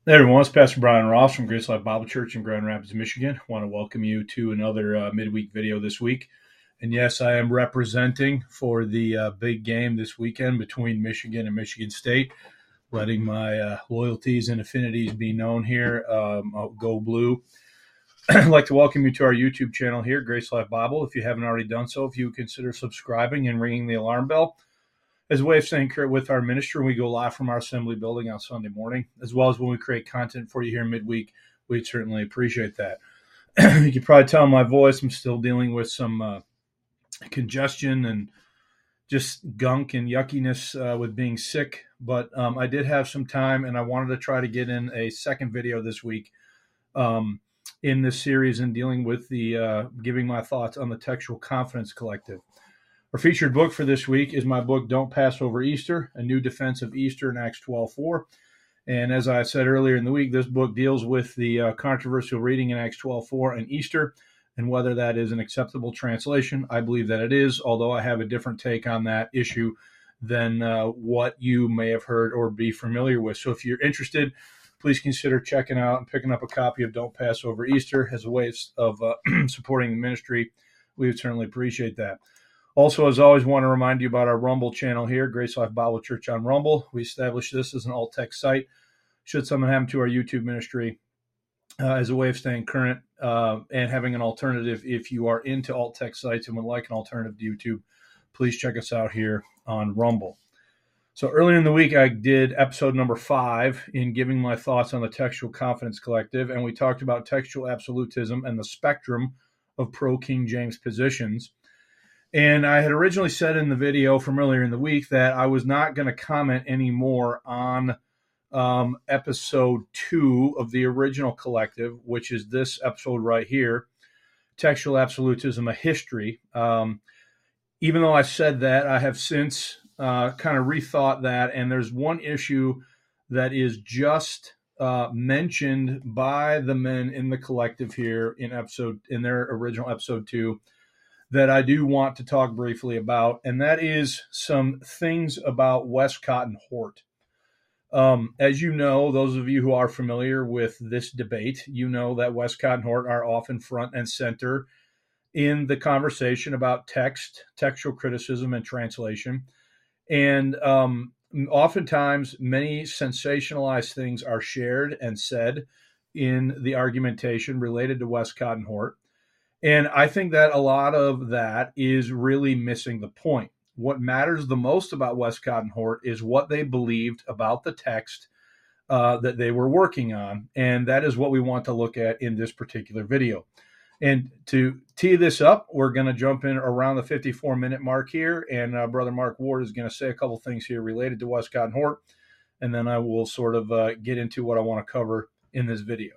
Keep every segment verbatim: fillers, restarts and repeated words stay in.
Hey everyone, it's Pastor Brian Ross from Grace Life Bible Church in Grand Rapids, Michigan. I want to welcome you to another uh, midweek video this week. And yes, I am representing for the uh, big game this weekend between Michigan and Michigan State, letting my uh, loyalties and affinities be known here. Um, I'll go blue. I'd like to welcome you to our YouTube channel here, Grace Life Bible. If you haven't already done so, if you would consider subscribing and ringing the alarm bell, as a way of staying current with our ministry, we go live from our assembly building on Sunday morning, as well as when we create content for you here midweek. We'd certainly appreciate that. You can probably tell my voice, I'm still dealing with some uh, congestion and just gunk and yuckiness uh, with being sick. But um, I did have some time, and I wanted to try to get in a second video this week um, in this series and dealing with the uh, giving my thoughts on the Textual Confidence Collective. Our featured book for this week is my book, Don't Pass Over Easter, A New Defense of Easter in Acts twelve four. And as I said earlier in the week, this book deals with the uh, controversial reading in Acts twelve four and Easter and whether that is an acceptable translation. I believe that it is, although I have a different take on that issue than uh, what you may have heard or be familiar with. So if you're interested, please consider checking out and picking up a copy of Don't Pass Over Easter as a way of uh, supporting the ministry. We would certainly appreciate that. Also, as always, want to remind you about our Rumble channel here, Grace Life Bible Church on Rumble. We established this as an alt-text site. Should something happen to our YouTube ministry, uh, as a way of staying current uh, and having an alternative, if you are into alt-text sites and would like an alternative to YouTube, please check us out here on Rumble. So earlier in the week, I did episode number five in giving my thoughts on the Textual Confidence Collective, and we talked about textual absolutism and the spectrum of pro-King James positions. And I had originally said in the video from earlier in the week that I was not going to comment anymore on um, episode two of the original collective, which is this episode right here, Textual Absolutism, A History. Um, even though I said that, I have since uh, kind of rethought that, and there's one issue that is just uh, mentioned by the men in the collective here in episode in their original episode two, that I do want to talk briefly about, and that is some things about Westcott and Hort. Um, as you know, those of you who are familiar with this debate, you know that Westcott and Hort are often front and center in the conversation about text, textual criticism, and translation. And um, oftentimes, many sensationalized things are shared and said in the argumentation related to Westcott and Hort. And I think that a lot of that is really missing the point. What matters the most about Westcott and Hort is what they believed about the text uh, that they were working on. And that is what we want to look at in this particular video. And to tee this up, we're going to jump in around the fifty-four minute mark here. And uh, Brother Mark Ward is going to say a couple things here related to Westcott and Hort. And then I will sort of uh, get into what I want to cover in this video.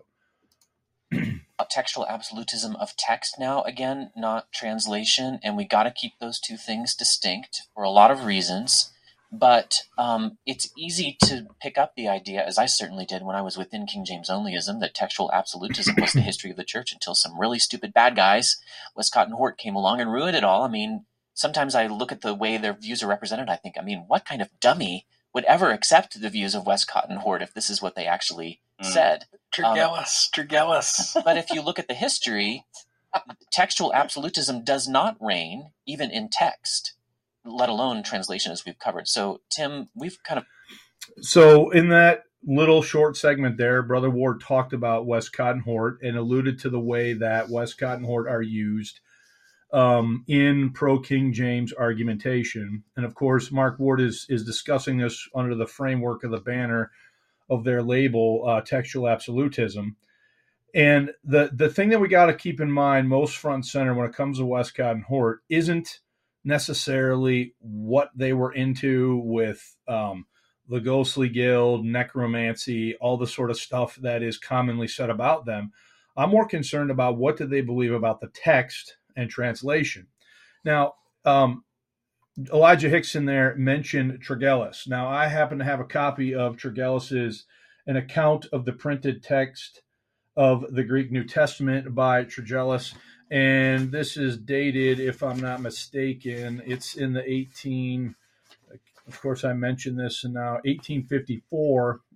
Textual absolutism of text now, again, not translation, and we got to keep those two things distinct for a lot of reasons. But um, it's easy to pick up the idea, as I certainly did when I was within King James onlyism, that textual absolutism was the history of the church until some really stupid bad guys, Westcott and Hort, came along and ruined it all. I mean, sometimes I look at the way their views are represented, I think, I mean, what kind of dummy would ever accept the views of Westcott and Hort if this is what they actually mm. said? Tregelles, um, Tregelles. But if you look at the history, textual absolutism does not reign even in text, let alone translation, as we've covered. So, Tim, we've kind of... So in that little short segment there, Brother Ward talked about Westcott and Hort and alluded to the way that Westcott and Hort are used um, in pro-King James argumentation. And, of course, Mark Ward is, is discussing this under the framework of the banner of their label, uh, textual absolutism. And the, the thing that we got to keep in mind most front and center when it comes to Westcott and Hort isn't necessarily what they were into with um, the Ghostly Guild, necromancy, all the sort of stuff that is commonly said about them. I'm more concerned about what do they believe about the text and translation. Now, um, Elijah Hickson there mentioned Tregelles. Now, I happen to have a copy of Tregelles's an account of the printed text of the Greek New Testament by Tregelles, and this is dated, if I'm not mistaken, it's in the eighteen, of course I mentioned this, and now eighteen fifty-four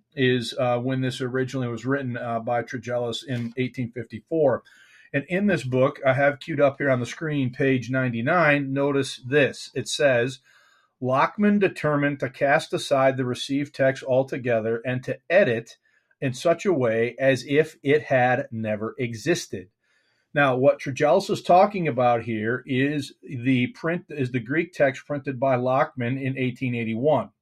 is uh, when this originally was written uh, by Tregelles in eighteen fifty-four. And in this book, I have queued up here on the screen, page ninety-nine. Notice this. It says, Lockman determined to cast aside the received text altogether and to edit in such a way as if it had never existed. Now, what Tregelles is talking about here is the print is the Greek text printed by Lockman in eighteen eighty-one.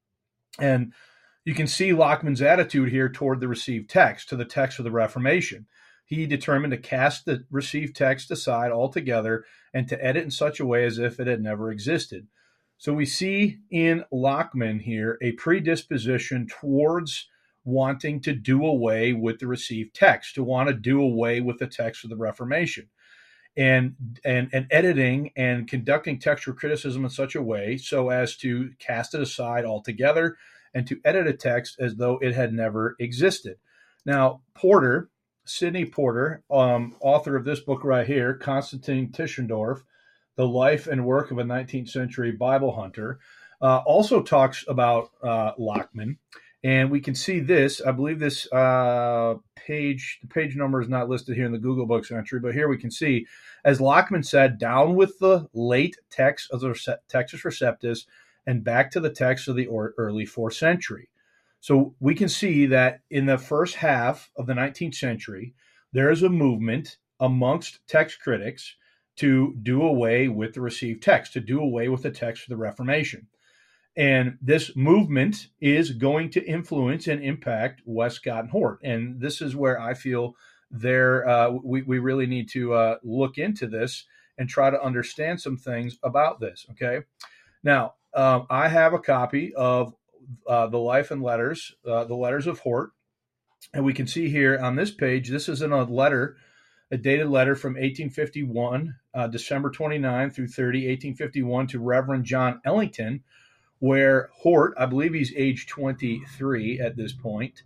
And you can see Lockman's attitude here toward the received text, to the text of the Reformation. He determined to cast the received text aside altogether and to edit in such a way as if it had never existed. So we see in Lockman here a predisposition towards wanting to do away with the received text, to want to do away with the text of the Reformation, and and and editing and conducting textual criticism in such a way so as to cast it aside altogether and to edit a text as though it had never existed. Now, Porter, Sidney Porter, um, author of this book right here, Konstantin Tischendorf, The Life and Work of a nineteenth Century Bible Hunter, uh, also talks about uh, Lockman. And we can see this. I believe this uh, page, the page number is not listed here in the Google Books entry, but here we can see, as Lockman said, down with the late text of the Textus Receptus and back to the text of the early fourth century. So we can see that in the first half of the nineteenth century, there is a movement amongst text critics to do away with the received text, to do away with the text of the Reformation. And this movement is going to influence and impact Westcott and Hort. And this is where I feel there uh, we, we really need to uh, look into this and try to understand some things about this, okay? Now, um, I have a copy of uh, the Life and Letters, uh, the Letters of Hort. And we can see here on this page, this is in a letter, a dated letter from eighteen fifty-one, uh, December twenty-ninth through thirtieth, eighteen fifty-one, to Reverend John Ellington, where Hort, I believe he's age twenty-three at this point.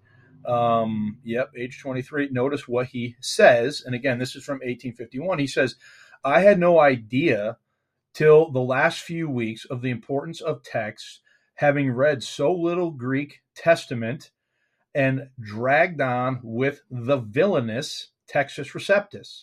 Um, yep, age twenty-three. Notice what he says. And again, this is from eighteen fifty-one. He says, I had no idea till the last few weeks of the importance of texts, having read so little Greek Testament and dragged on with the villainous Textus Receptus.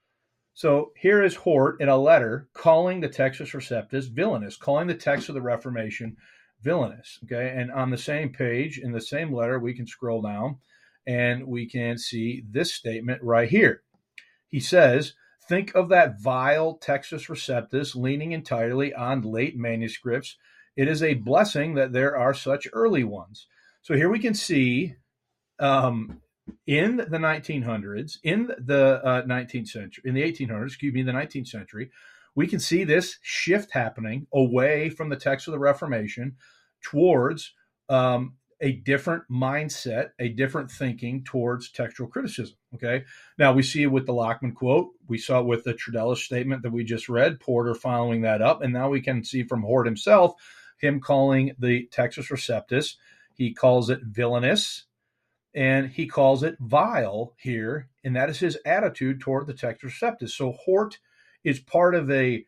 So here is Hort in a letter calling the Textus Receptus villainous, calling the text of the Reformation villainous. Okay, and on the same page, in the same letter, we can scroll down and we can see this statement right here. He says, think of that vile Textus Receptus leaning entirely on late manuscripts. It is a blessing that there are such early ones. So here we can see um, in the nineteen hundreds, in the uh, nineteenth century, in the eighteen hundreds, excuse me, the nineteenth century, we can see this shift happening away from the text of the Reformation towards um, a different mindset, a different thinking towards textual criticism. Okay. Now we see it with the Lockman quote. We saw it with the Tregelles statement that we just read, Porter following that up. And now we can see from Hort himself, him calling the Textus Receptus, he calls it villainous, and he calls it vile here, and that is his attitude toward the Textus Receptus. So Hort is part of a,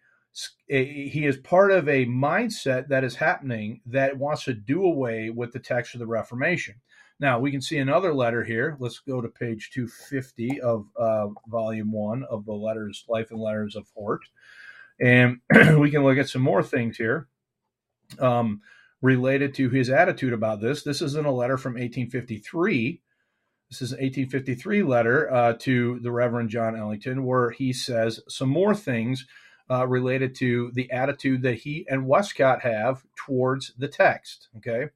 a he is part of a mindset that is happening that wants to do away with the text of the Reformation. Now we can see another letter here. Let's go to page two fifty of uh, volume one of the letters, Life and Letters of Hort, and we can look at some more things here. Um, related to his attitude about this. This is in a letter from eighteen fifty-three. This is an eighteen fifty-three letter uh, to the Reverend John Ellington, where he says some more things uh, related to the attitude that he and Westcott have towards the text. Okay.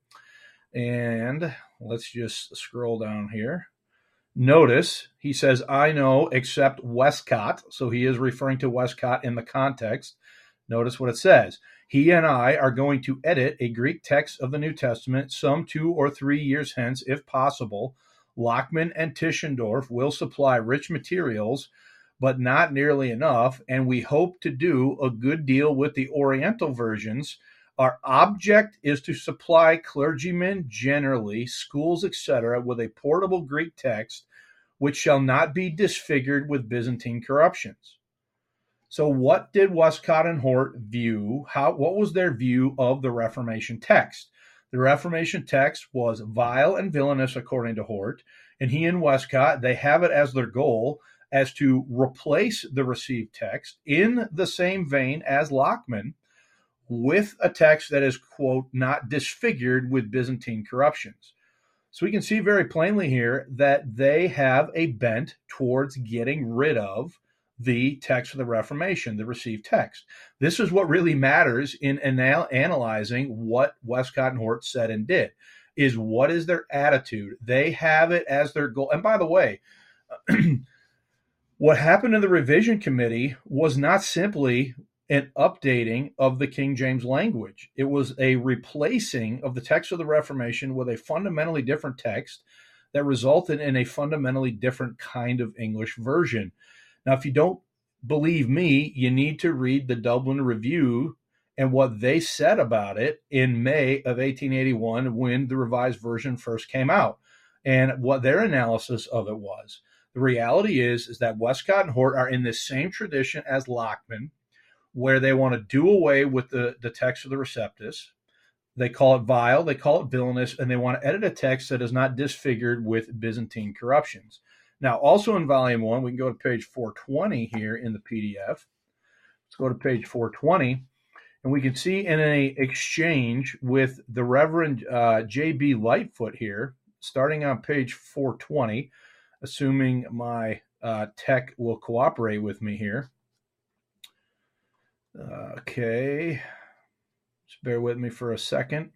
And let's just scroll down here. Notice he says, I know except Westcott. So he is referring to Westcott in the context. Notice what it says. He and I are going to edit a Greek text of the New Testament some two or three years hence, if possible. Lockman and Tischendorf will supply rich materials, but not nearly enough, and we hope to do a good deal with the Oriental versions. Our object is to supply clergymen generally, schools, et cetera, with a portable Greek text, which shall not be disfigured with Byzantine corruptions. So what did Westcott and Hort view? How, what was their view of the Reformation text? The Reformation text was vile and villainous, according to Hort, and he and Westcott, they have it as their goal as to replace the received text in the same vein as Lockman with a text that is, quote, not disfigured with Byzantine corruptions. So we can see very plainly here that they have a bent towards getting rid of the text of the Reformation, the received text. This is what really matters in anal- analyzing what Westcott and Hort said and did, is what is their attitude. They have it as their goal. And by the way, what happened in the revision committee was not simply an updating of the King James language. It was a replacing of the text of the Reformation with a fundamentally different text that resulted in a fundamentally different kind of English version. Now, if you don't believe me, you need to read the Dublin Review and what they said about it in May of eighteen eighty-one when the Revised Version first came out and what their analysis of it was. The reality is, is that Westcott and Hort are in the same tradition as Lockman, where they want to do away with the, the text of the Receptus. They call it vile, they call it villainous, and they want to edit a text that is not disfigured with Byzantine corruptions. Now, also in Volume one, we can go to page four twenty here in the P D F. Let's go to page four twenty, and we can see in an exchange with the Reverend uh, J B Lightfoot here, starting on page four twenty, assuming my uh, tech will cooperate with me here. Okay, just bear with me for a second.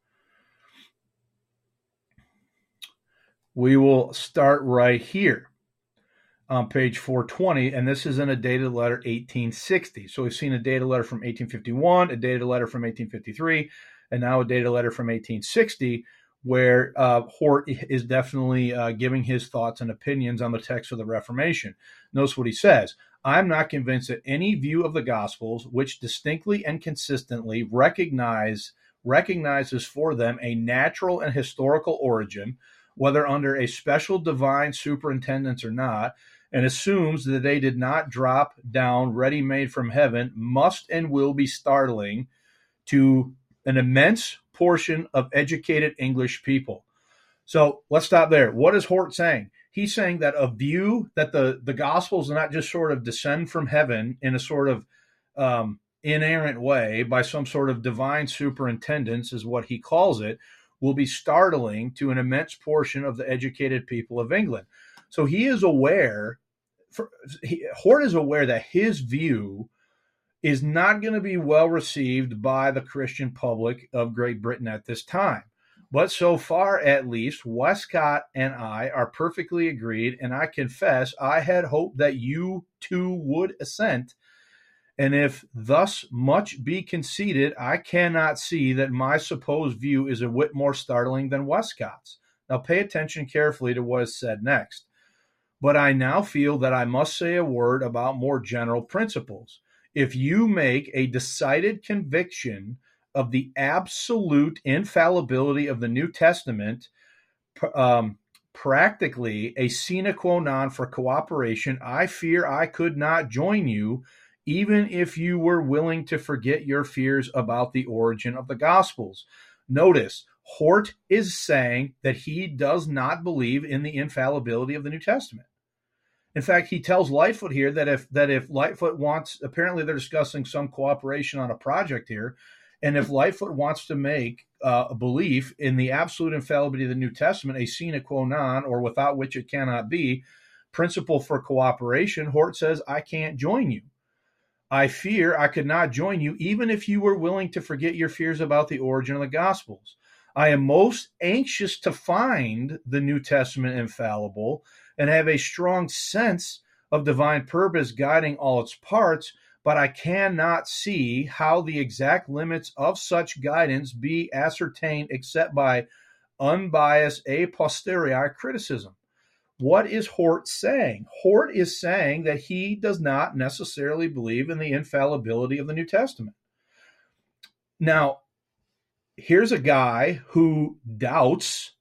We will start right here on page four twenty, and this is in a dated letter eighteen sixty. So we've seen a dated letter from eighteen fifty-one, a dated letter from eighteen fifty-three, and now a dated letter from eighteen sixty, where uh, Hort is definitely uh, giving his thoughts and opinions on the text of the Reformation. Notice what he says. I'm not convinced that any view of the Gospels which distinctly and consistently recognize recognizes for them a natural and historical origin, whether under a special divine superintendence or not, and assumes that they did not drop down ready-made from heaven, must and will be startling to an immense portion of educated English people. So let's stop there. What is Hort saying? He's saying that a view that the, the Gospels not just sort of descend from heaven in a sort of um, inerrant way by some sort of divine superintendence, is what he calls it, will be startling to an immense portion of the educated people of England. So he is aware, for, he, Hort is aware that his view is not going to be well received by the Christian public of Great Britain at this time. But so far, at least, Westcott and I are perfectly agreed, and I confess I had hoped that you too would assent. And if thus much be conceded, I cannot see that my supposed view is a whit more startling than Westcott's. Now pay attention carefully to what is said next. But I now feel that I must say a word about more general principles. If you make a decided conviction of the absolute infallibility of the New Testament, um, practically a sine qua non for cooperation, I fear I could not join you, even if you were willing to forget your fears about the origin of the Gospels. Notice, Hort is saying that he does not believe in the infallibility of the New Testament. In fact, he tells Lightfoot here that if that if Lightfoot wants, apparently they're discussing some cooperation on a project here, and if Lightfoot wants to make uh, a belief in the absolute infallibility of the New Testament a sine qua non, or without which it cannot be, principle for cooperation, Hort says, I can't join you. I fear I could not join you, even if you were willing to forget your fears about the origin of the Gospels. I am most anxious to find the New Testament infallible and have a strong sense of divine purpose guiding all its parts, but I cannot see how the exact limits of such guidance be ascertained except by unbiased a posteriori criticism. What is Hort saying? Hort is saying that he does not necessarily believe in the infallibility of the New Testament. Now, here's a guy who doubts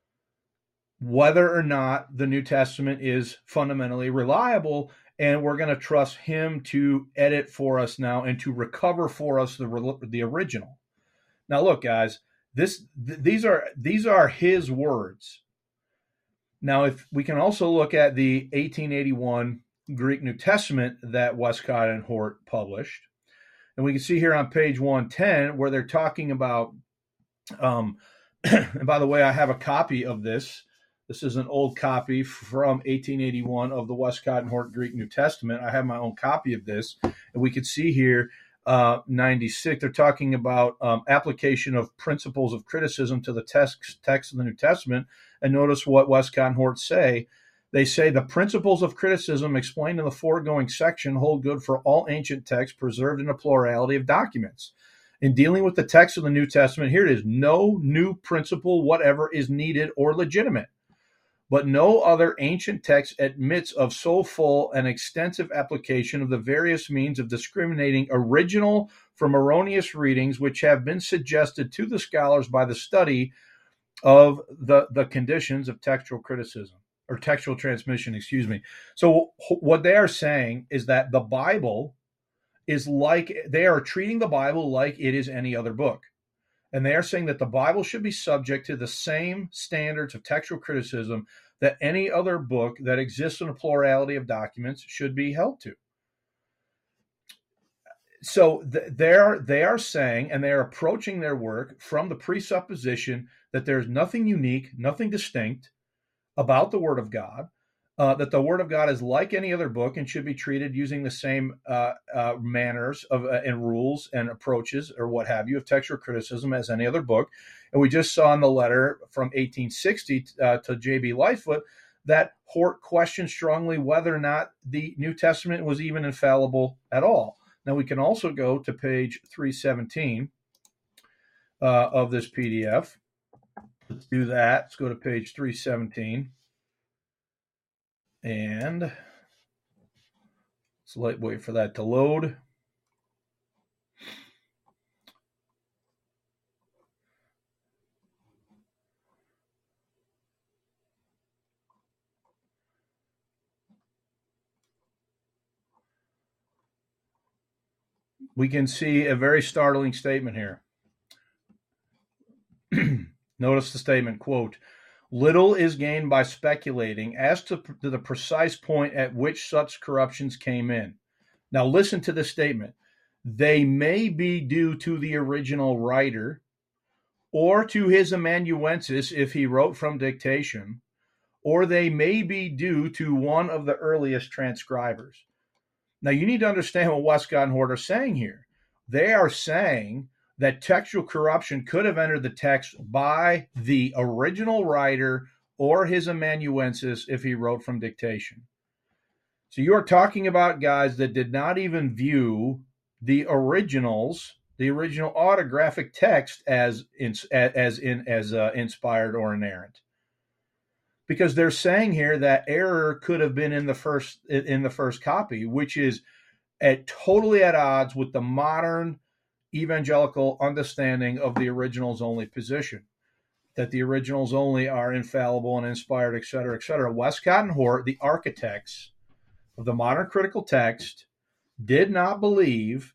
whether or not the New Testament is fundamentally reliable, and we're going to trust him to edit for us now and to recover for us the, the original. Now, look, guys, this th- these are these are his words. Now, if we can also look at the eighteen eighty-one Greek New Testament that Westcott and Hort published, and we can see here on page one ten where they're talking about. Um, and by the way, I have a copy of this. This is an old copy from eighteen eighty-one of the Westcott and Hort Greek New Testament. I have my own copy of this, and we can see here uh, ninety-six. They're talking about um, application of principles of criticism to the text text of the New Testament. And notice what Westcott and Hort say. They say the principles of criticism explained in the foregoing section hold good for all ancient texts preserved in a plurality of documents. In dealing with the text of the New Testament, here it is, no new principle whatever is needed or legitimate. But no other ancient text admits of so full and extensive application of the various means of discriminating original from erroneous readings which have been suggested to the scholars by the study of the, the conditions of textual criticism, or textual transmission, excuse me. So what they are saying is that the Bible is like, they are treating the Bible like it is any other book. And they are saying that the Bible should be subject to the same standards of textual criticism that any other book that exists in a plurality of documents should be held to. So they're, they are saying, and they are approaching their work from the presupposition that there's nothing unique, nothing distinct about the Word of God, uh, that the Word of God is like any other book and should be treated using the same uh, uh, manners of uh, and rules and approaches or what have you of textual criticism as any other book. And we just saw in the letter from eighteen sixty uh, to J B Lightfoot that Hort questioned strongly whether or not the New Testament was even infallible at all. Now we can also go to page three seventeen uh, of this P D F. Let's do that. Let's go to page three seventeen. And let's wait for that to load. We can see a very startling statement here. Notice the statement, quote, little is gained by speculating as to, to the precise point at which such corruptions came in. Now listen to this statement. They may be due to the original writer or to his amanuensis if he wrote from dictation, or they may be due to one of the earliest transcribers. Now you need to understand what Westcott and Hort are saying here. They are saying that textual corruption could have entered the text by the original writer or his amanuensis if he wrote from dictation. So you are talking about guys that did not even view the originals, the original autographic text as in, as in as uh, inspired or inerrant, because they're saying here that error could have been in the first in the first copy, which is at totally at odds with the modern evangelical understanding of the originals only position, that the originals only are infallible and inspired, et cetera, et cetera. Westcott and Hort, the architects of the modern critical text, did not believe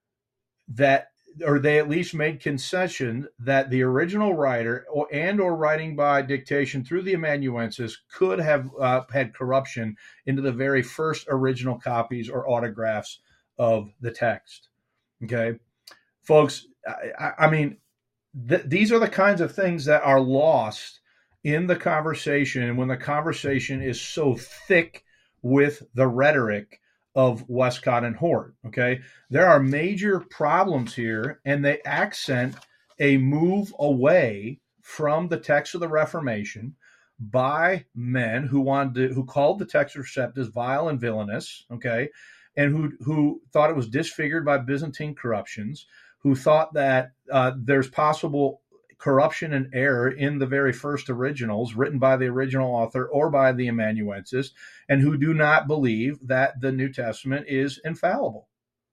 that, or they at least made concession that the original writer or, and or writing by dictation through the amanuensis could have uh, had corruption into the very first original copies or autographs of the text. Okay. Folks, I, I mean, th- these are the kinds of things that are lost in the conversation when the conversation is so thick with the rhetoric of Westcott and Hort, okay? There are major problems here, and they accent a move away from the text of the Reformation by men who wanted to, who called the text of Receptus vile and villainous, okay, and who who thought it was disfigured by Byzantine corruptions, who thought that uh, there's possible corruption and error in the very first originals written by the original author or by the amanuensis, and who do not believe that the New Testament is infallible.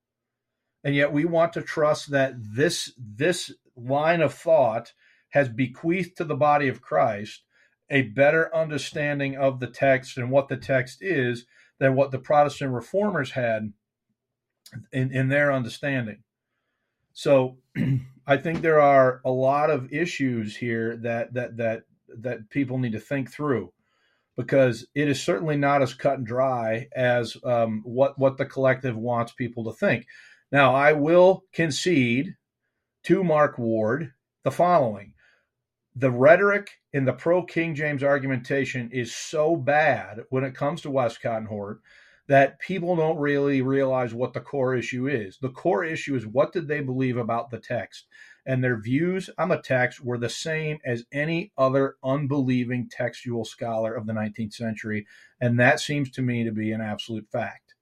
And yet we want to trust that this, this line of thought has bequeathed to the body of Christ a better understanding of the text and what the text is than what the Protestant reformers had in, in their understanding. So I think there are a lot of issues here that that that that people need to think through, because it is certainly not as cut and dry as um, what what the collective wants people to think. Now, I will concede to Mark Ward the following: the rhetoric in the pro-King James argumentation is so bad when it comes to Westcott and Hort that people don't really realize what the core issue is. The core issue is, what did they believe about the text? And their views on the text were the same as any other unbelieving textual scholar of the nineteenth century. And that seems to me to be an absolute fact.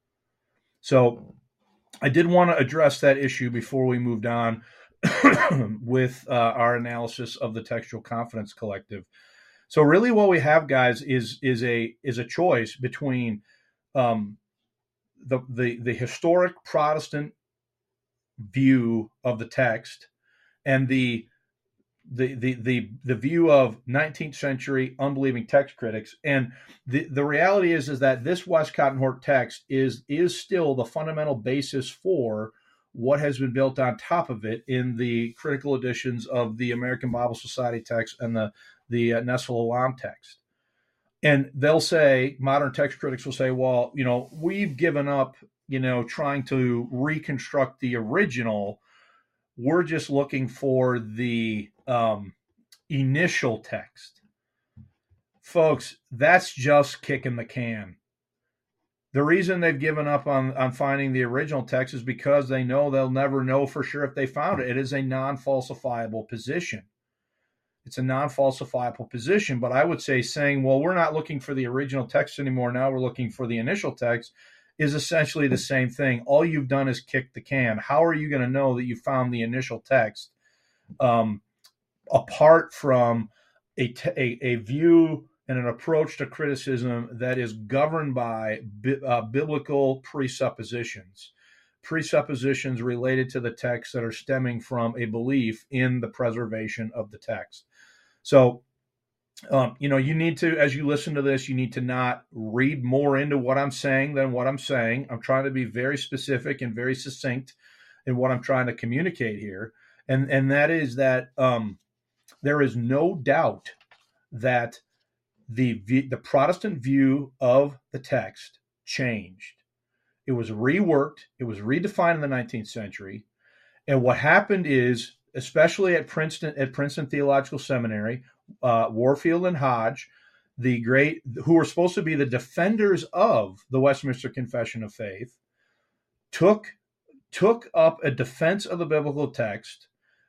So I did want to address that issue before we moved on with uh, our analysis of the Textual Confidence Collective. So really what we have, guys, is is a is a choice between um, the, the the historic Protestant view of the text and the the the the, the view of nineteenth century unbelieving text critics. And the, the reality is is that this Westcott and Hort text is is still the fundamental basis for what has been built on top of it in the critical editions of the American Bible Society text and the the uh, Nestle Alam text. And they'll say, modern text critics will say, well, you know, we've given up, you know, trying to reconstruct the original. We're just looking for the um, initial text. Folks, that's just kicking the can. The reason they've given up on, on finding the original text is because they know they'll never know for sure if they found it. It is a non-falsifiable position. It's a non-falsifiable position, but I would say saying, well, we're not looking for the original text anymore, now we're looking for the initial text, is essentially the same thing. All you've done is kick the can. How are you going to know that you found the initial text um, apart from a, te- a, a view and an approach to criticism that is governed by bi- uh, biblical presuppositions, presuppositions related to the text that are stemming from a belief in the preservation of the text. So, um, you know, you need to, as you listen to this, you need to not read more into what I'm saying than what I'm saying. I'm trying to be very specific and very succinct in what I'm trying to communicate here. And, and that is that um, there is no doubt that the the Protestant view of the text changed. It was reworked. It was redefined in the nineteenth century. And what happened is, especially at Princeton, at Princeton Theological Seminary, uh, Warfield and Hodge, the great, who were supposed to be the defenders of the Westminster Confession of Faith, took took up a defense of the biblical text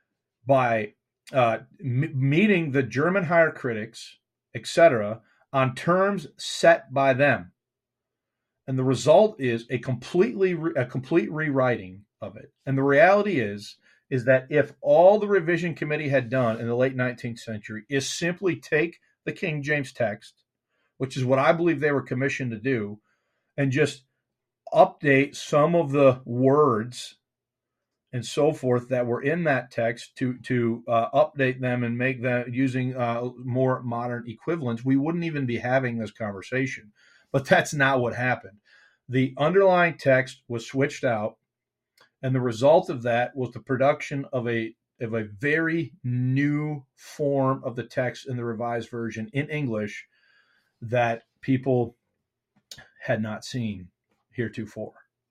by uh, m- meeting the German higher critics, et cetera, on terms set by them. And the result is a completely a complete rewriting of it. And the reality is, is that if all the revision committee had done in the late nineteenth century is simply take the King James text, which is what I believe they were commissioned to do, and just update some of the words and so forth that were in that text to to uh, update them and make them using uh, more modern equivalents, we wouldn't even be having this conversation. But that's not what happened. The underlying text was switched out, and the result of that was the production of a of a very new form of the text in the Revised Version in English that people had not seen heretofore.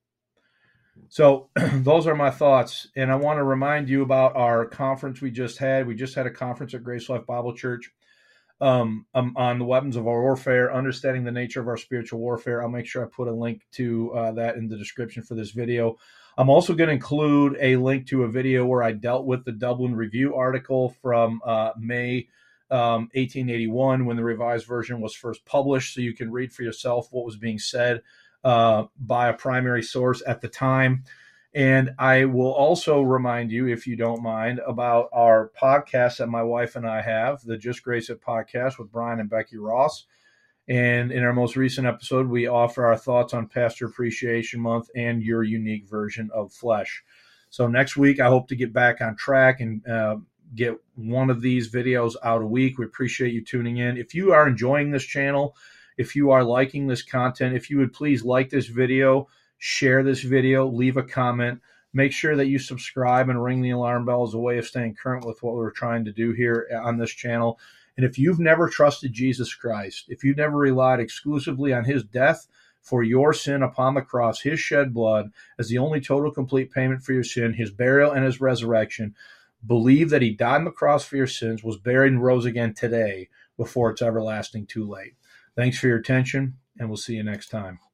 So those are my thoughts. And I want to remind you about our conference we just had. We just had a conference at Grace Life Bible Church um, um, on the weapons of our warfare, understanding the nature of our spiritual warfare. I'll make sure I put a link to uh, that in the description for this video. I'm also going to include a link to a video where I dealt with the Dublin Review article from uh, May um, eighteen eighty-one, when the Revised Version was first published, so you can read for yourself what was being said Uh, by a primary source at the time. And I will also remind you, if you don't mind, about our podcast that my wife and I have, the Just Grace It podcast with Brian and Becky Ross. And in our most recent episode, we offer our thoughts on Pastor Appreciation Month and your unique version of flesh. So next week, I hope to get back on track and uh, get one of these videos out a week. We appreciate you tuning in. If you are enjoying this channel, if you are liking this content, if you would please like this video, share this video, leave a comment. Make sure that you subscribe and ring the alarm bell as a way of staying current with what we're trying to do here on this channel. And if you've never trusted Jesus Christ, if you've never relied exclusively on his death for your sin upon the cross, his shed blood as the only total complete payment for your sin, his burial and his resurrection, believe that he died on the cross for your sins, was buried and rose again today before it's everlasting too late. Thanks for your attention, and we'll see you next time.